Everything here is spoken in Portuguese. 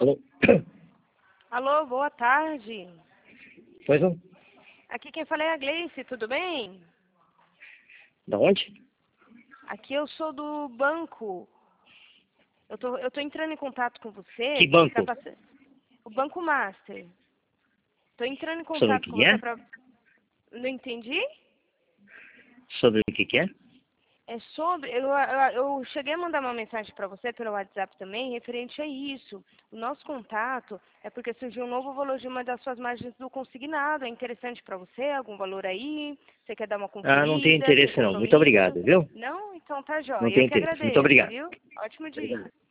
Alô? Alô, boa tarde. Pois não? Aqui quem fala é a Gleice, tudo bem? Da onde? Aqui eu sou do banco. Eu tô entrando em contato com você. Que banco? O Banco Master. Tô entrando em Sobre o contato com que é? você pra... Não entendi? Sobre o que é? É sobre... Eu cheguei a mandar uma mensagem para você pelo WhatsApp também, referente a isso. O nosso contato é porque surgiu um novo valor de uma das suas margens do consignado. É interessante para você? Algum valor aí? Você quer dar uma Ah, não tenho conferida? Tem interesse não. Muito compromisso? obrigado, viu? Não? Então tá Não jóia. tenho Eu que interesse. Muito agradeço, obrigado. viu? Ótimo dia. Obrigado.